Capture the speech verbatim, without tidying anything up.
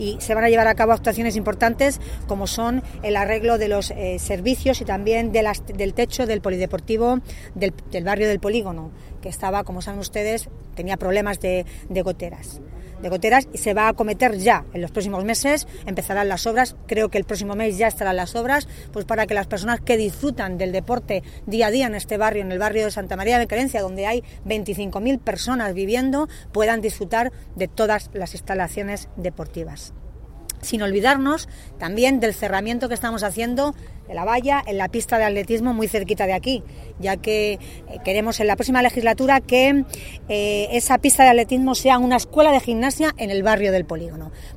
y se van a llevar a cabo actuaciones importantes como son el arreglo de los eh, servicios y también de las, del techo del polideportivo del, del barrio del Polígono, que estaba, como saben ustedes, tenía problemas de, de goteras. de goteras y se va a acometer ya en los próximos meses, empezarán las obras, creo que el próximo mes ya estarán las obras, pues para que las personas que disfrutan del deporte día a día en este barrio, en el barrio de Santa María de Querencia, donde hay veinticinco mil personas viviendo, puedan disfrutar de todas las instalaciones deportivas. Sin olvidarnos también del cerramiento que estamos haciendo de la valla en la pista de atletismo muy cerquita de aquí, ya que eh, queremos en la próxima legislatura que eh, esa pista de atletismo sea una escuela de gimnasia en el barrio del Polígono,